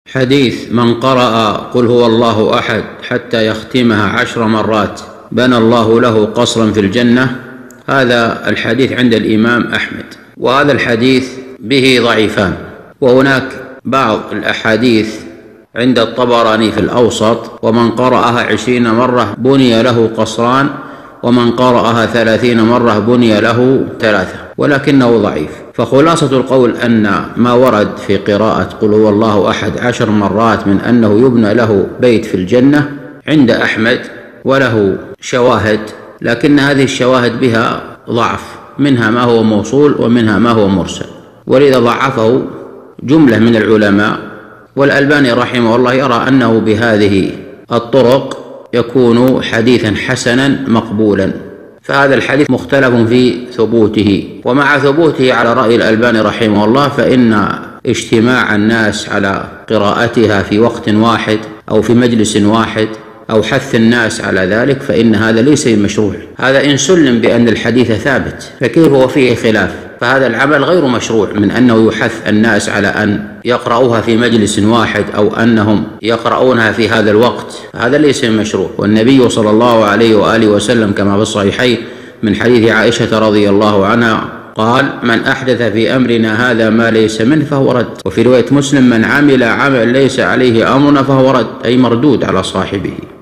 حديث من قرأ قل هو الله أحد حتى يختمها 10 مرات بنى الله له قصرا في الجنة، هذا الحديث عند الإمام أحمد، وهذا الحديث به ضعيفان. وهناك بعض الأحاديث عند الطبراني في الأوسط: ومن قرأها 20 مرة بني له قصران، ومن قرأها 30 مرة بني له 3، ولكنه ضعيف. فخلاصة القول أن ما ورد في قراءة قل هو الله أحد 10 مرات من أنه يبنى له بيت في الجنة عند أحمد، وله شواهد، لكن هذه الشواهد بها ضعف، منها ما هو موصول ومنها ما هو مرسل، ولذا ضعفه جملة من العلماء. والألباني رحمه الله يرى أنه بهذه الطرق يكون حديثا حسنا مقبولا، فهذا الحديث مختلف في ثبوته. ومع ثبوته على رأي الألباني رحمه الله، فإن اجتماع الناس على قراءتها في وقت واحد أو في مجلس واحد أو حث الناس على ذلك، فإن هذا ليس مشروع. هذا إن سلم بأن الحديث ثابت، فكيف هو فيه خلاف؟ فهذا العمل غير مشروع من أنه يحث الناس على أن يقرؤوها في مجلس واحد أو أنهم يقرؤونها في هذا الوقت، هذا ليس مشروع. والنبي صلى الله عليه وآله وسلم كما في الصحيحين من حديث عائشة رضي الله عنها قال: من أحدث في أمرنا هذا ما ليس منه فهو رد. وفي رواية مسلم: من عمل عمل ليس عليه أمرنا فهو رد، أي مردود على صاحبه.